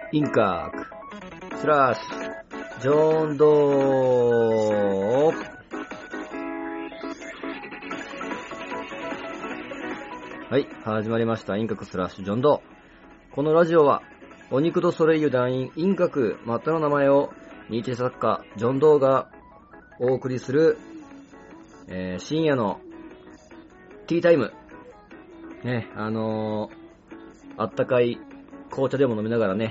インカークスラッシュジョンドー。はい、始まりました。インカクスラッシュジョンドー。このラジオはお肉とソレイユ団員インカクまたの名前をニーチェ作家ジョンドーがお送りする、深夜のティータイムね、あったかい紅茶でも飲みながらね、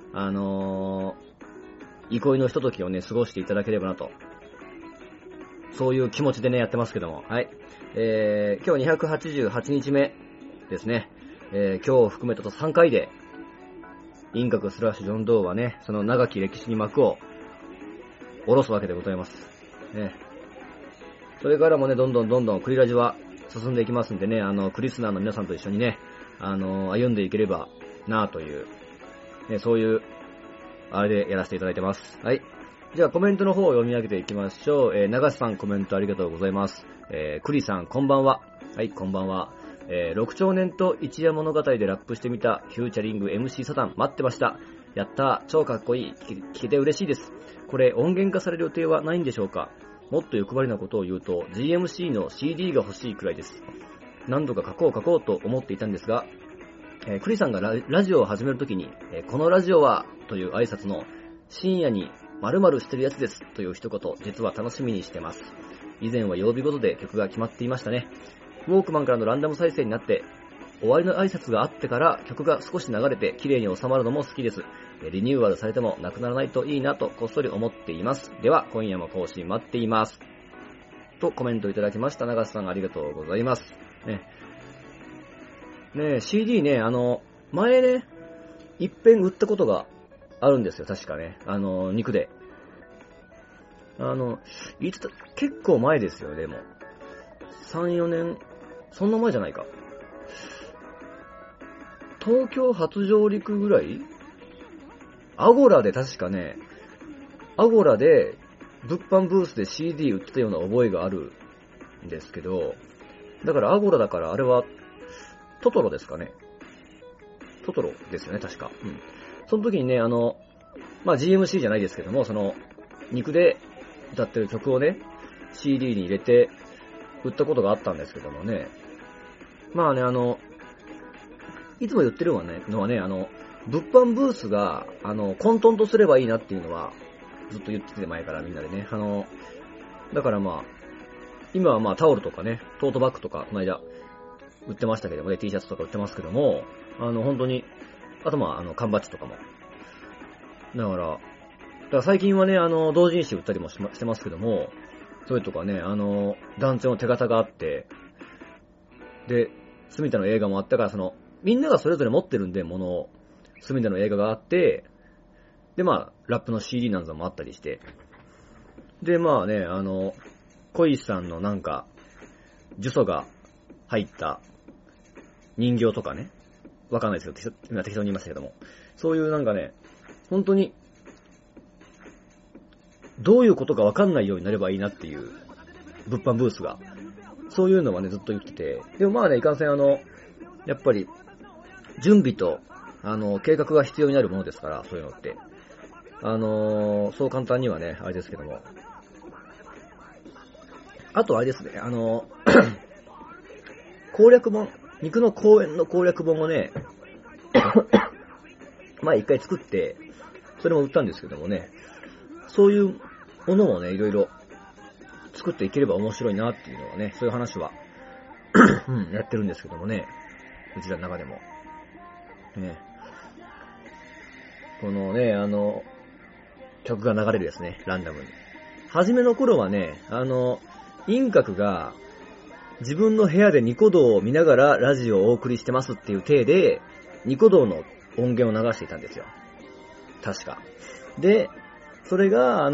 憩いのひとときをね、過ごしていただければなと。そういう気持ちでね、やってますけども。はい。今日288日目ですね。今日を含めたと3回で、インカクスラッシュジョンドーはね、その長き歴史に幕を下ろすわけでございます。ね。それからもね、どんどんクリラジは進んでいきますんでね、クリスナーの皆さんと一緒にね、歩んでいければなぁという、ね、そういう、あれでやらせていただいてます。はい。じゃあコメントの方を読み上げていきましょう。長瀬さんコメントありがとうございます。クリさんこんばんは。はい、こんばんは。6兆年と一夜物語でラップしてみたフューチャリング MC サタン待ってました。やったー、超かっこいい。聞けて嬉しいです。これ音源化される予定はないんでしょうか？もっと欲張りなことを言うと GMC の CD が欲しいくらいです。何度か書こうと思っていたんですが、クリさんがラジオを始めるときに、このラジオはという挨拶の深夜に〇〇してるやつですという一言、実は楽しみにしてます。以前は曜日ごとで曲が決まっていましたね。ウォークマンからのランダム再生になって終わりの挨拶があってから曲が少し流れて綺麗に収まるのも好きです。リニューアルされてもなくならないといいなとこっそり思っています。では今夜も更新待っていますとコメントいただきました。長瀬さんありがとうございます。ねえ、CD ね、前ね、一遍売ったことがあるんですよ、確かね。肉で。いつだ、結構前ですよ、でも。3、4年、そんな前じゃないか。東京初上陸ぐらい？アゴラで確かね、アゴラで、物販ブースで CD 売ってたような覚えがあるんですけど、だからアゴラだからあれは、トトロですかね。トトロですよね、確か。うん。その時にね、GMC じゃないですけども、その、肉で歌ってる曲をね、CD に入れて、売ったことがあったんですけどもね。まあね、いつも言ってるのはね、物販ブースが、混沌とすればいいなっていうのは、ずっと言ってて前からみんなでね。だからまあ、今はまあタオルとかね、トートバッグとか、この間、売ってましたけどもね、T シャツとか売ってますけども、本当に、あとまあ、缶バッジとかも。だから最近はね、同人誌売ったりもしてますけども、それとかね、団長の手形があって、で、隅田の映画もあったから、みんながそれぞれ持ってるんで、ものを、隅田の映画があって、でまあ、ラップの CD なんぞもあったりして、でまあね、小石さんのなんか、呪詛が入った人形とかね、わかんないですけど、今適当に言いましたけども、そういうなんかね、本当に、どういうことかわかんないようになればいいなっていう、物販ブースが、そういうのはね、ずっと言ってて、でもまあね、いかんせんやっぱり、準備と、計画が必要になるものですから、そういうのって。そう簡単にはね、あれですけども。あとあれですね、攻略本、肉の公園の攻略本をね、前一回作って、それも売ったんですけどもね、そういうものもね、いろいろ作っていければ面白いなっていうのはね、そういう話は、やってるんですけどもね、うちらの中でも。ね、このね、曲が流れるですね、ランダムに。初めの頃はね、インカクが、自分の部屋でニコ動を見ながらラジオをお送りしてますっていう体で、ニコ動の音源を流していたんですよ。確か。で、それが、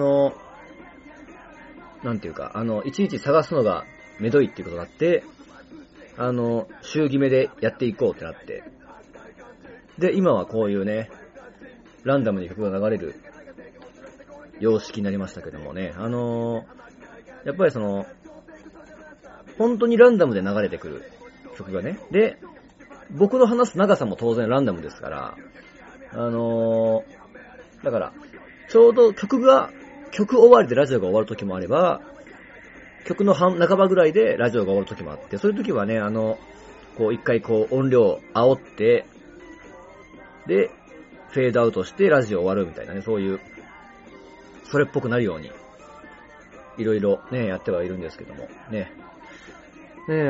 なんていうか、いちいち探すのがめどいっていうことがあって、週決めでやっていこうってなって。で、今はこういうね、ランダムに曲が流れる様式になりましたけどもね、やっぱり本当にランダムで流れてくる曲がね。で、僕の話す長さも当然ランダムですから、 だから、ちょうど曲終わりでラジオが終わる時もあれば、曲の半ばぐらいでラジオが終わる時もあって、そういう時はね、こう一回こう音量煽って、で、フェードアウトしてラジオ終わるみたいなね、そういう、それっぽくなるように、いろいろね、やってはいるんですけども、ね。ね、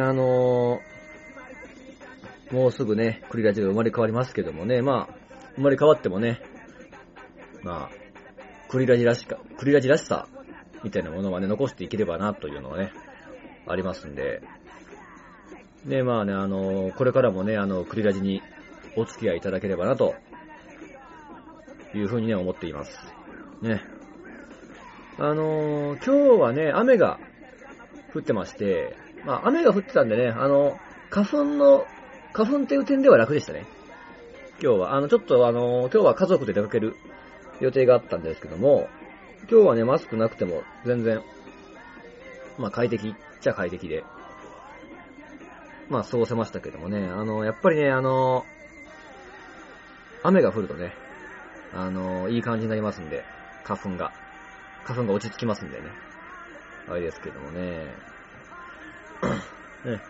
もうすぐね、クリラジが生まれ変わりますけどもね、まあ、生まれ変わってもね、まあ、クリラジらしさ、みたいなものはね、残していければな、というのはね、ありますんで、ね、まあね、これからもね、クリラジにお付き合いいただければな、というふうにね、思っています。ね。今日はね、雨が降ってまして、まあ、雨が降ってたんでね、花粉っていう点では楽でしたね。今日は、ちょっと今日は家族で出かける予定があったんですけども、今日はね、マスクなくても全然、まあ快適っちゃ快適で、まあ過ごせましたけどもね、やっぱりね、雨が降るとね、いい感じになりますんで、花粉が落ち着きますんでね、あれですけどもね、ね、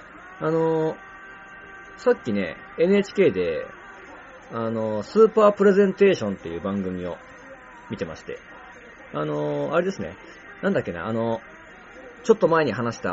さっきね、NHK で、スーパープレゼンテーションっていう番組を見てまして、あれですね、なんだっけな、ちょっと前に話した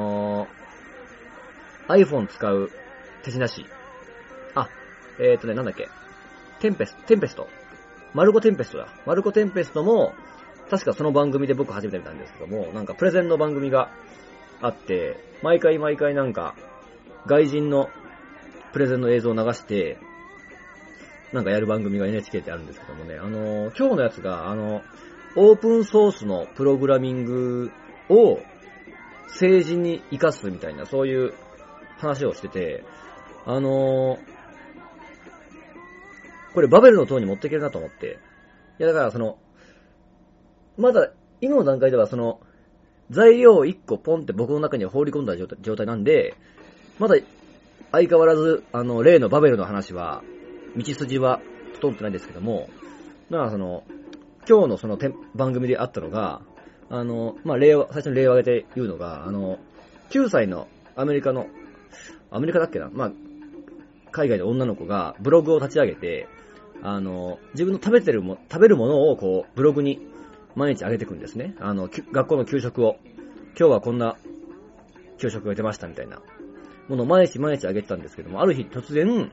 、iPhone 使う手品師。なんだっけ、テンペスト。マルコテンペストだ。マルコテンペストも、確かその番組で僕初めて見たんですけども、なんかプレゼンの番組があって、毎回なんか、外人のプレゼンの映像を流して、なんかやる番組が NHK ってあるんですけどもね、今日のやつが、オープンソースのプログラミングを政治に活かすみたいな、そういう話をしてて、これバベルの塔に持っていけるなと思って。いやだからまだ今の段階では材料を1個ポンって僕の中に放り込んだ状態なんで、まだ相変わらず、例のバベルの話は、道筋は整ってないんですけども、今日の番組であったのが、まあ、最初に例を挙げて言うのが、9歳のアメリカだっけな、まあ、海外の女の子がブログを立ち上げて、自分の食べるものをこう、ブログに毎日上げていくんですね。学校の給食を、今日はこんな給食が出ましたみたいなものを毎日上げてたんですけども、ある日突然、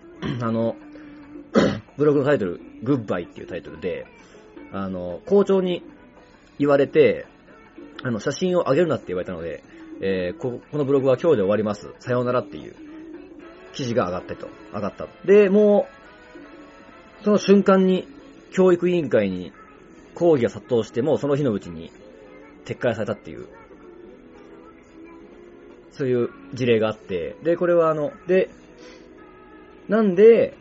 ブログのタイトル、グッバイっていうタイトルで、校長に言われて、写真を上げるなって言われたので、このブログは今日で終わります。さようならっていう記事が上がった。で、もう、その瞬間に教育委員会に抗議が殺到しても、その日のうちに撤回されたっていう、そういう事例があって、で、これはなんで、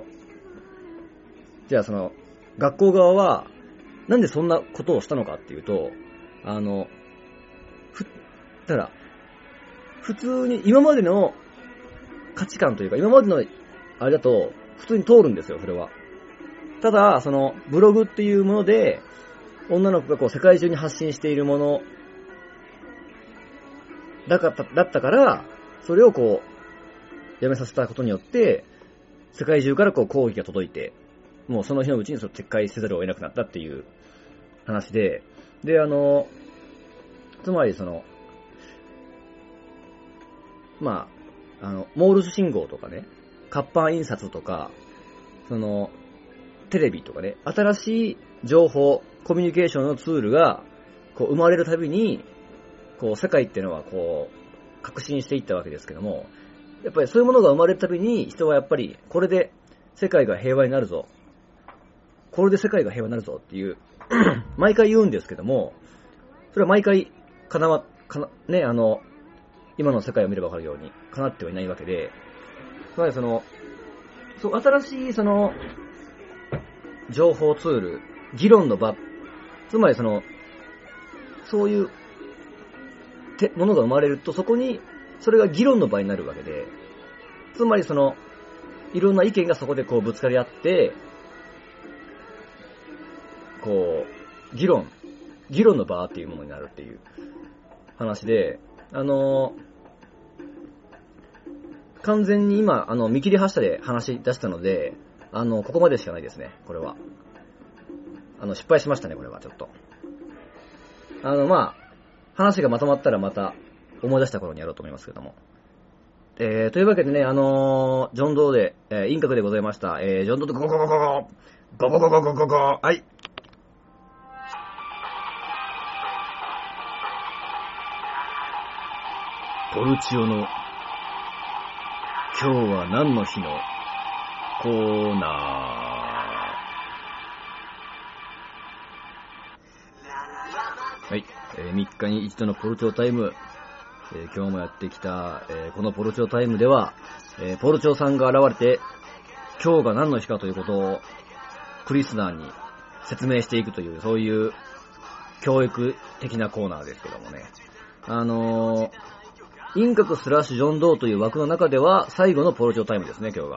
じゃあ学校側は、なんでそんなことをしたのかっていうと、だから、普通に今までの価値観というか、今までのあれだと、普通に通るんですよ、それは。ただ、ブログっていうもので、女の子がこう世界中に発信しているものだったから、それをこう、やめさせたことによって、世界中からこう抗議が届いて、もうその日のうちに撤回せざるを得なくなったっていう話で、で、つまりまあ、モールス信号とかね、活版印刷とか、テレビとかね、新しい情報、コミュニケーションのツールが、こう、生まれるたびに、こう、世界っていうのは、こう、革新していったわけですけども、やっぱりそういうものが生まれるたびに、人はやっぱり、これで世界が平和になるぞ。これで世界が平和になるぞっていう、毎回言うんですけども、それは毎回、ね、今の世界を見ればわかるように、叶ってはいないわけで、つまり新しい情報ツール、議論の場、つまりそういうものが生まれると、そこに、それが議論の場になるわけで、つまりいろんな意見がそこでこうぶつかり合って、 こう、議論の場っていうものになるっていう話で、完全に今、見切り発車で話し出したので、ここまでしかないですね、これは。失敗しましたね、これは、ちょっと。話がまとまったらまた思い出した頃にやろうと思いますけども。というわけでね、ジョンドーで、インカクでございました。ジョンドーでゴゴゴゴゴゴゴゴゴゴゴゴはい。ポルチオの今日は何の日のコーナー。はい、3日に一度のポルチオタイム、今日もやってきた、このポルチオタイムでは、ポルチオさんが現れて今日が何の日かということをクリスナーに説明していくという、そういう教育的なコーナーですけどもね。インカクスラッシュジョンドーという枠の中では最後のポルチオタイムですね、今日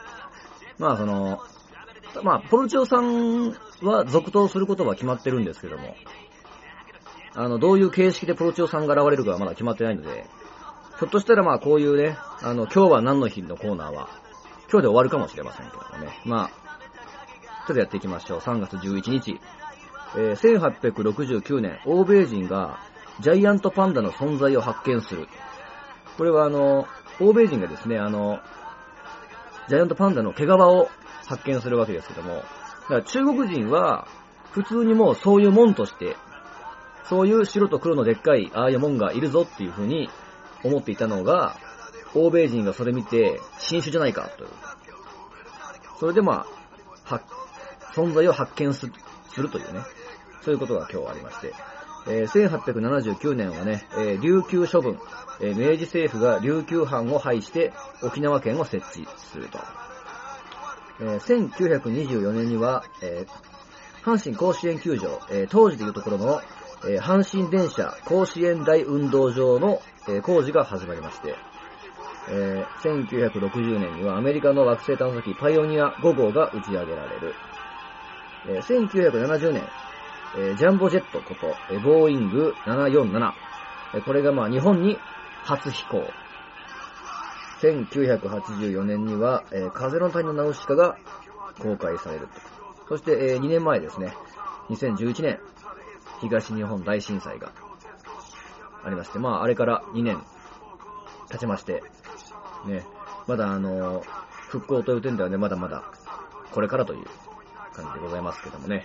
が。ポルチオさんは続投することは決まってるんですけども、どういう形式でポルチオさんが現れるかはまだ決まってないので、ひょっとしたらこういうね、今日は何の日のコーナーは、今日で終わるかもしれませんけどもね。ちょっとやっていきましょう。3月11日。1869年、欧米人がジャイアントパンダの存在を発見する。これは欧米人がですね、ジャイアントパンダの毛皮を発見するわけですけども、だから中国人は普通にもうそういうもんとして、そういう白と黒のでっかいああいうもんがいるぞっていう風に思っていたのが、欧米人がそれ見て新種じゃないかという。それで存在を発見するというね、そういうことが今日ありまして、1879年はね、琉球処分、明治政府が琉球藩を廃して沖縄県を設置すると。1924年には、阪神甲子園球場、当時でいうところの、阪神電車甲子園大運動場の、工事が始まりまして、1960年にはアメリカの惑星探査機パイオニア5号が打ち上げられる。1970年、ジャンボジェットこと、ボーイング747。これが日本に初飛行。1984年には、風の谷のナウシカが公開されると。そして、2年前ですね、2011年、東日本大震災がありまして、あれから2年経ちまして、ね、まだ復興という点ではね、まだまだこれからという感じでございますけどもね。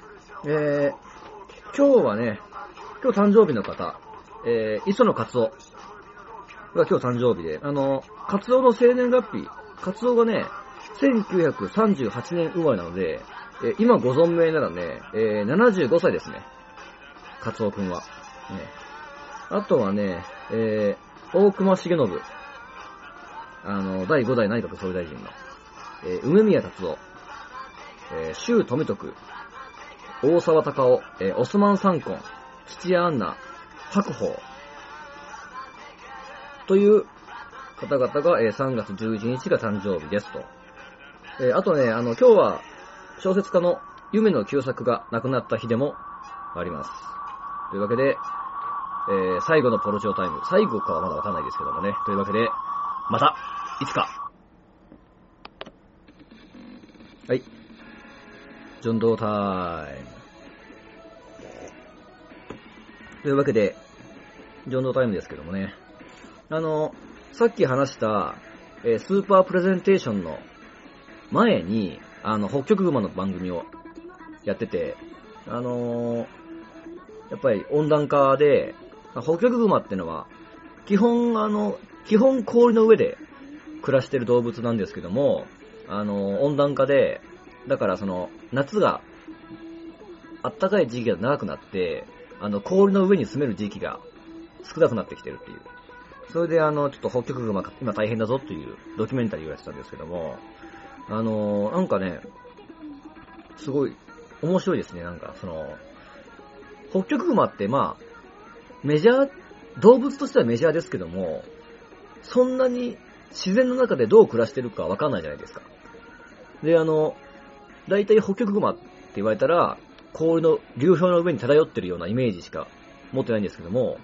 今日はね、今日誕生日の方、磯野勝夫が今日誕生日で、勝夫の生年月日、勝夫がね、1938年生まれなので、今ご存命ならね、75歳ですね。勝夫くんは。あとはね、大隈重信、第5代内閣総理大臣の、梅宮達夫、周富徳、大沢たかお、オスマン三婚、土屋アンナ、白鵬という方々が、3月11日が誕生日ですと。あとね、今日は小説家の夢野久作が亡くなった日でもあります。というわけで、最後のポルチオタイム、最後かはまだわかんないですけどもね。というわけで、また、いつか。はい。ジョンドータイム。というわけで、ジョンドータイムですけどもね。さっき話した、スーパープレゼンテーションの前に、北極熊の番組をやってて、やっぱり温暖化で、北極熊ってのは、基本氷の上で暮らしてる動物なんですけども、温暖化で、だから夏が、暖かい時期が長くなって、氷の上に住める時期が少なくなってきてるっていう。それでちょっと北極熊今大変だぞっていうドキュメンタリーをやってたんですけども、なんかね、すごい面白いですね。なんか北極熊ってメジャー、動物としてはメジャーですけども、そんなに自然の中でどう暮らしてるかわかんないじゃないですか。で、大体北極熊って言われたら、 氷の流氷の上に漂ってるようなイメージしか持ってないんですけども、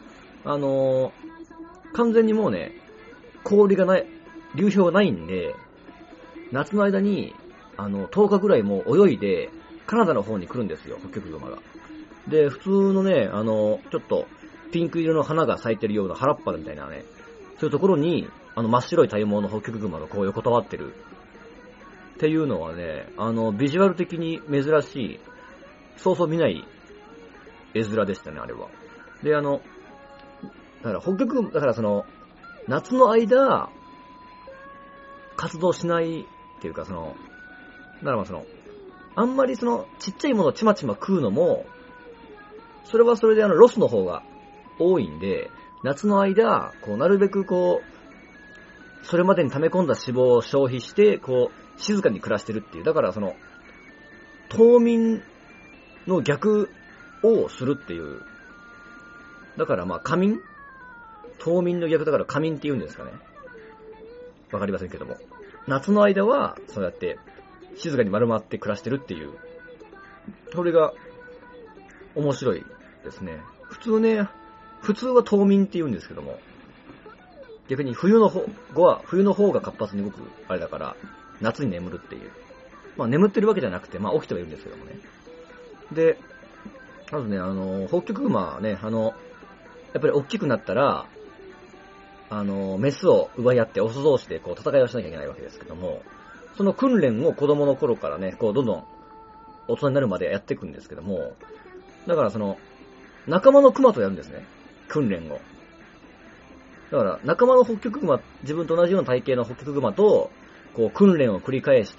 完全にもうね、氷がない、流氷がないんで、夏の間に、10日ぐらいもう泳いで、カナダの方に来るんですよ、ホッキョクグマが。で、普通のね、ちょっと、ピンク色の花が咲いてるような原っぱみたいなね、そういうところに、真っ白い体毛のホッキョクグマがこう横たわってる。っていうのはね、ビジュアル的に珍しい、そうそう見ない絵面でしたね、あれは。で、だからホッキョクグマ、だからその、夏の間、活動しないっていうか、だからまああんまりちっちゃいものをちまちま食うのも、それはそれでロスの方が多いんで、夏の間、なるべくそれまでに溜め込んだ脂肪を消費して、静かに暮らしてるっていう。だから冬眠の逆をするっていう。だからまあ夏眠？冬眠の逆だから夏眠って言うんですかね。わかりませんけども。夏の間は、そうやって、静かに丸まって暮らしてるっていう。これが、面白いですね。普通は冬眠って言うんですけども、逆に冬の方が活発に動くあれだから、夏に眠るっていう。まあ眠ってるわけじゃなくて、まあ起きてはいるんですけどもね。で、まずね、ホッキョクグマはね、やっぱり大きくなったら、メスを奪い合ってオス同士で戦いをしなきゃいけないわけですけども、その訓練を子供の頃からね、どんどん大人になるまでやっていくんですけども、だから仲間のクマとやるんですね。訓練を。だから仲間のホッキョクグマ、自分と同じような体型のホッキョクグマと、訓練を繰り返して、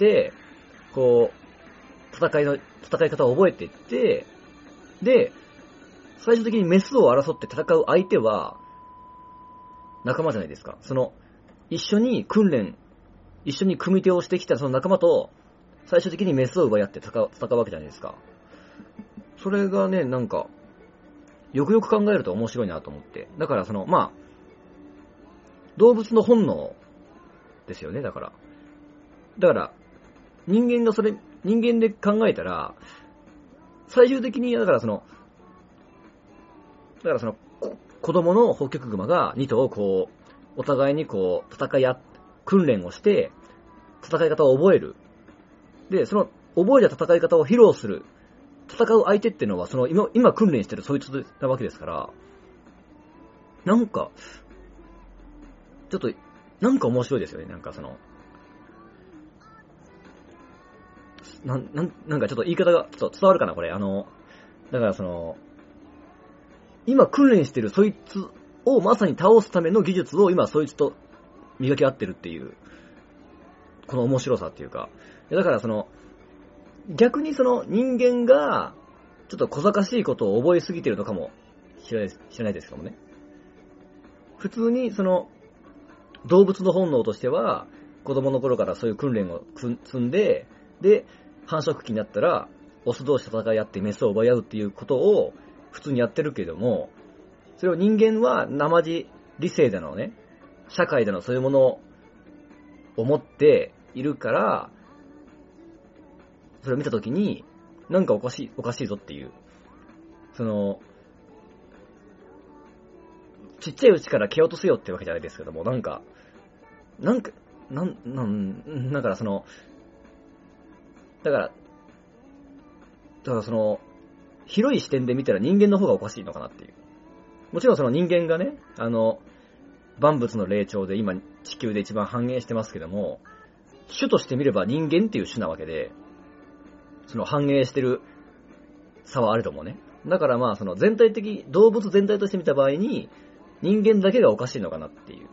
戦い方を覚えていって、で、最終的にメスを争って戦う相手は、仲間じゃないですか。一緒に組み手をしてきたその仲間と、最終的にメスを奪い合って戦うわけじゃないですか。それがね、なんか、よくよく考えると面白いなと思って。だからまあ、動物の本能ですよね、だから。人間で考えたら、最終的に、子供のホッキョクグマが2頭をお互いに訓練をして、戦い方を覚える。で、覚えた戦い方を披露する。戦う相手っていうのは、今訓練してるそいつなわけですから、なんか面白いですよね。なんかちょっと言い方が、ちょっと伝わるかな、これ。だから今訓練してるそいつをまさに倒すための技術を今そいつと磨き合ってるっていう、この面白さっていうか。だから逆に人間が、ちょっと小賢しいことを覚えすぎてるのかも知らないですけどもね。普通に動物の本能としては、子供の頃からそういう訓練を積んで、で、繁殖期になったら、オス同士戦い合ってメスを奪い合うっていうことを普通にやってるけども、それを人間は生地理性でのね、社会でのそういうものを持っているから、それを見たときに、なんかおかしいぞっていう。ちっちゃいうちから蹴落とせよってわけじゃないですけども、だから広い視点で見たら人間の方がおかしいのかなっていう。もちろん人間がね、万物の霊長で今地球で一番繁栄してますけども、種として見れば人間っていう種なわけで、繁栄してる差はあると思うね。だからまあ動物全体として見た場合に、人間だけがおかしいのかなっていう。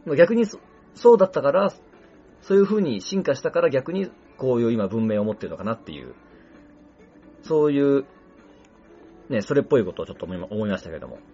逆にそうだったから、そういう風に進化したから逆にこういう今文明を持ってるのかなっていう、そういう、ね、それっぽいことをちょっと思いましたけども。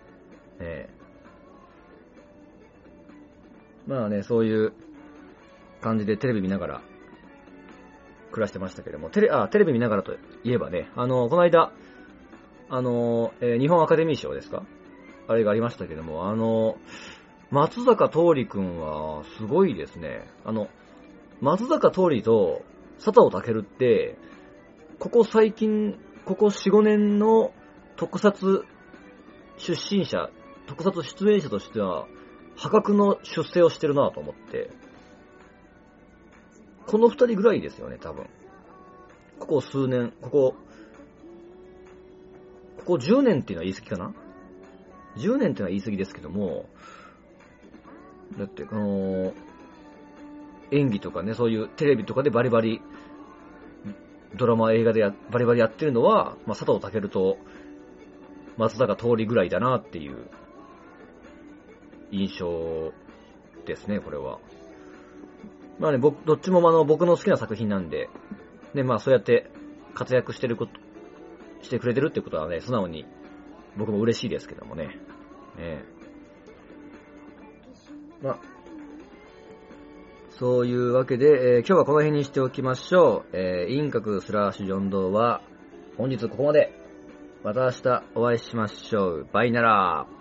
まあね、そういう感じでテレビ見ながら暮らしてましたけども、テレビ見ながらといえばね、この間、日本アカデミー賞ですか？あれがありましたけども、松坂桃李くんはすごいですね。松坂桃李と佐藤健って、 ここ最近、ここ4、5年の特撮出身者、特撮出演者としては、破格の出世をしてるなと思って、この2人ぐらいですよね、多分。ここ数年、ここ10年っていうのは言い過ぎかな ?10 年っていうのは言い過ぎですけども、だって、演技とかね、そういうテレビとかでバリバリ、ドラマ、映画でバリバリやってるのは、まあ、佐藤健と松坂桃李ぐらいだなっていう印象ですね、これは。まあね、どっちも僕の好きな作品なんで、ね、まあそうやって活躍してくれてるってことはね、素直に僕も嬉しいですけどもね。まあ、そういうわけで、今日はこの辺にしておきましょう。インカクスラッシュジョンドーは、本日ここまで。また明日お会いしましょう。バイナラー。